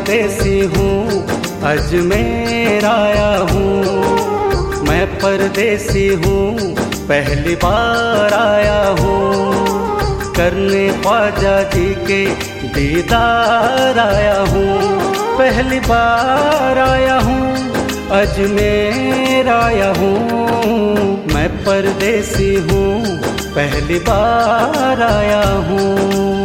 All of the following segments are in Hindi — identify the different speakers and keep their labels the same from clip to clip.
Speaker 1: परदेसी हूँ, अजमेर आया हूँ। मैं परदेसी हूँ, पहली बार आया हूँ। करने ख्वाजा जी के दीदार आया हूँ। पहली बार आया हूँ, अजमेर आया हूँ। मैं परदेसी हूँ, पहली बार आया हूँ।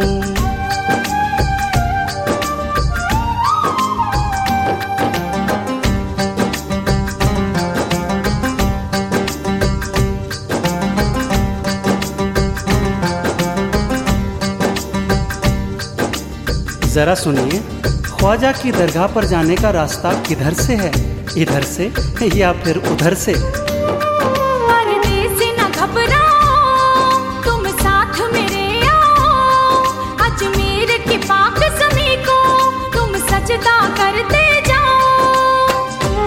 Speaker 1: जरा सुनिए, ख्वाजा की दरगाह पर जाने का रास्ता किधर से है? इधर से या फिर उधर से?
Speaker 2: परदेसी न घबराओ, तुम साथ मेरे आओ। अजमेर की पाक ज़मीं को तुम सजदा करते जाओ।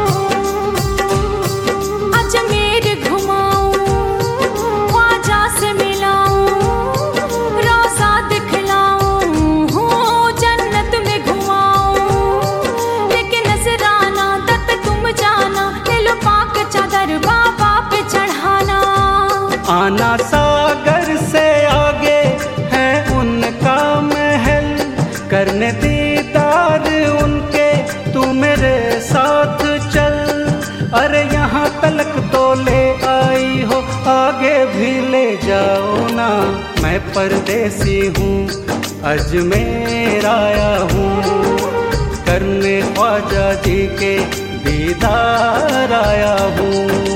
Speaker 2: अजमेर घुमाऊं, ख्वाजा से मिलाऊं, रोज़ा दिखलाऊं, जन्नत में घुमाऊं। लेकिन नजराना तक तुम जाना, ले लो पाक चादर बाबा पे चढ़ाना।
Speaker 1: आना सागर से आगे है उनका महल, करने दीदार उनके तू मेरे साथ चल। अरे यहाँ तलक तो ले आई हो, आगे भी ले जाओ ना। मैं परदेसी हूँ, अजमेर आया हूँ। करने ख्वाजा जी के दीदार आया हूँ।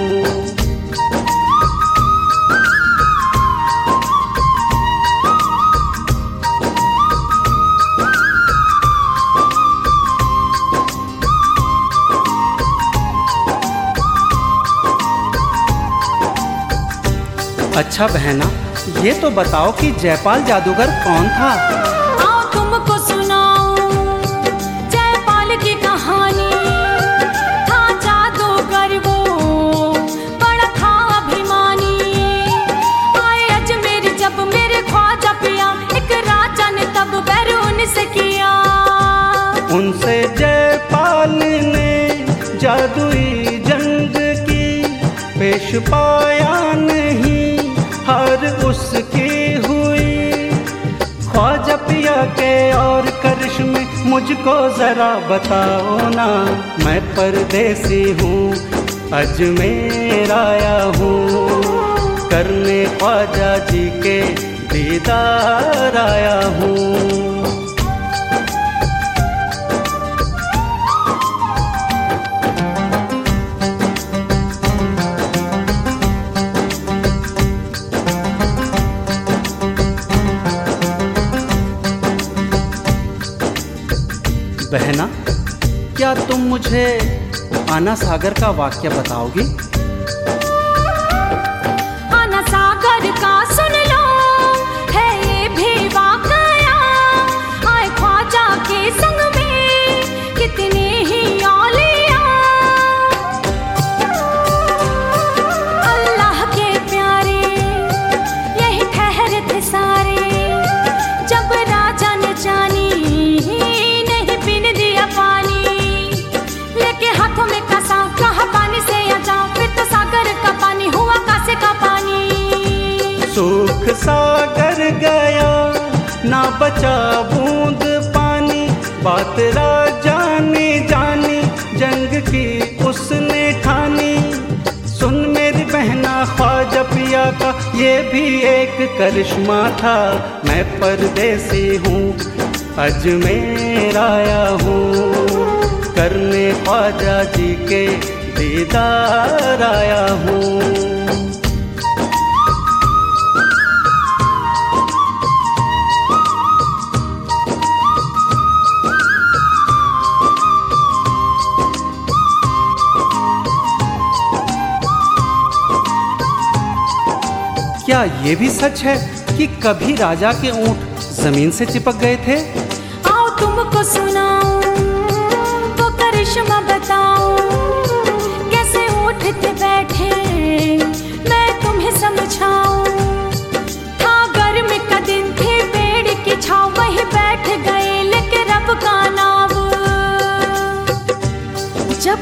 Speaker 1: अच्छा बहना, ये तो बताओ कि जयपाल जादूगर कौन था?
Speaker 2: आओ तुमको सुनाऊं जयपाल की कहानी। था जादूगर वो, बड़ा था अभिमानी। आए अजमेर जब मेरे ख्वाजा पिया, एक राजा ने तब बैर उनसे किया।
Speaker 1: उनसे जयपाल ने जादुई जंग की, पेश पाया नहीं, हार उसकी हुई। ख्वाजा पिया के और करिश्मे मुझको जरा बताओ ना। मैं परदेसी हूँ, अजमेर आया हूँ। करने ख्वाजा जी के दीदार आया हूँ। बहना, क्या तुम मुझे आना सागर का वाक्य बताओगी?
Speaker 2: आना सागर का सुन लो, है ये भी वाकया। आए ख्वाजा के संग में कितने ही औलिया। अल्लाह के प्यारे यही ठहरे थे सारे, जब राजा ने जानी पानी। लेके हाथों में कसा, कहा पानी से आ जाओ, फिर तो सागर का पानी हुआ कासे का पानी।
Speaker 1: सूख सागर गया, ना बचा बूंद पानी। बात राजा ने जानी, जंग की उसने ठानी। सुन मेरी बहना, ख्वाजा पिया का ये भी एक करिश्मा था। मैं परदेसी हूँ, अजमेर आया हूँ। करने ख्वाजा जी के दीदार आया हूँ। क्या ये भी सच है कि कभी राजा के ऊंट जमीन से चिपक गए थे?
Speaker 2: आओ तुमको सुनाऊं, वो करिश्मा बताऊं, कैसे ऊँट थे बैठे मैं तुम्हें समझाऊं। था गर्मी का दिन, थे पेड़ की छाँव, वहीं बैठ गए लेके रब का नाम।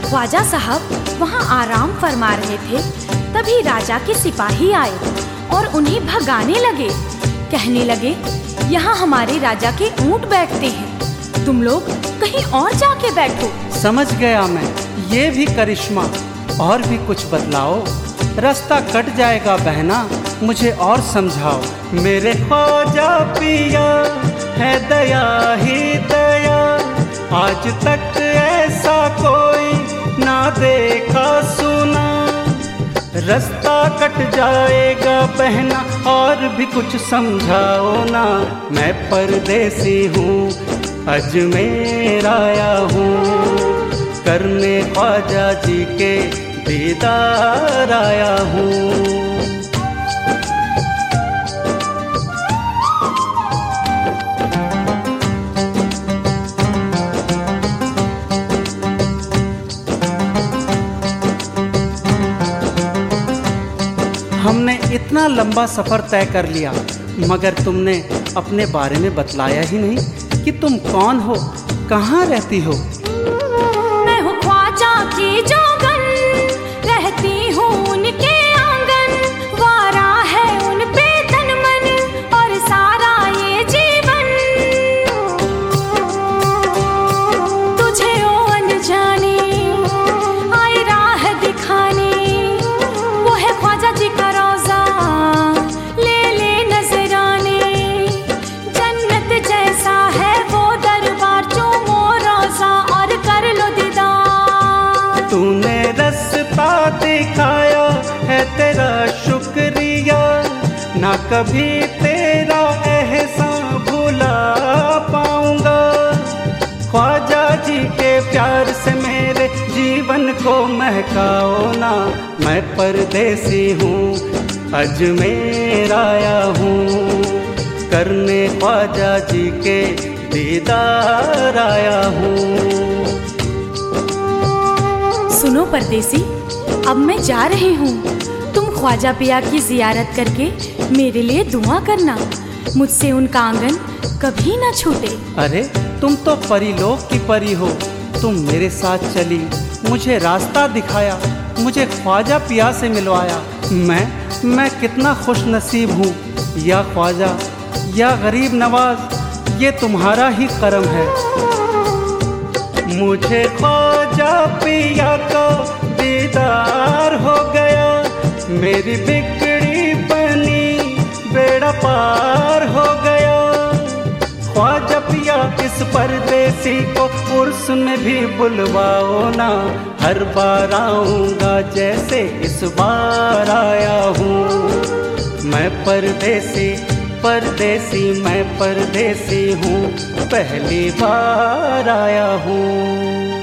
Speaker 2: ख्वाजा साहब वहाँ आराम फरमा रहे थे, तभी राजा के सिपाही आए और उन्हें भगाने लगे। कहने लगे, यहाँ हमारे राजा के ऊंट बैठते हैं, तुम लोग कहीं और जाके बैठो।
Speaker 1: समझ गया मैं, ये भी करिश्मा। और भी कुछ बतलाओ, रास्ता कट जाएगा बहना, मुझे और समझाओ। मेरे ख्वाजा पिया है दया ही दया, आज तक ऐसा कोई ना देखा सुना। रास्ता कट जाएगा बहना, और भी कुछ समझाओ ना। मैं परदेसी हूँ, अजमेर आया हूँ, करने ख्वाजा जी के दीदार आया हूँ। हमने इतना लंबा सफ़र तय कर लिया, मगर तुमने अपने बारे में बतलाया ही नहीं कि तुम कौन हो, कहाँ रहती हो।
Speaker 2: मैं हूँ ख्वाजा की जोगन, रहती हूँ उनके आंगन। वारा है उन पे तन मन और सारा ये जीवन। तुझे ओ अनजाने आए राह दिखाने, वो है ख्वाजा जी का रोजा, ले ले नजराने। जन्नत जैसा है वो दरबार, चूमो रोजा और कर लो दीदार।
Speaker 1: तूने रास्ता दिखाया है तेरा शुक्रिया, ना कभी तेरा एहसान भुला पाऊंगा। ख्वाजा जी के प्यार से मेरे जीवन को महकाओ ना। मैं परदेसी हूँ, अजमेर आया हूँ, करने ख्वाजा जी के दीदार आया हूँ।
Speaker 2: सुनो परदेसी, अब मैं जा रही हूँ। तुम ख्वाजा पिया की जियारत करके मेरे लिए दुआ करना, मुझसे उनका आंगन कभी ना छूटे।
Speaker 1: अरे तुम तो परीलोक की परी हो, तुम मेरे साथ चली, मुझे रास्ता दिखाया, मुझे ख्वाजा पिया से मिलवाया। मैं कितना खुश नसीब हूँ। या ख्वाजा, या गरीब नवाज, ये तुम्हारा ही करम है। मुझे ख्वाजा पिया का दीदार हो गया, मेरी बिगड़ी बनी बेड़ा पार हो गया। ख्वाजा पिया इस परदेसी को उर्स में भी बुलवाओ ना। हर बार आऊँगा जैसे इस बार आया हूँ। मैं परदेसी मैं परदेसी हूँ, पहली बार आया हूँ।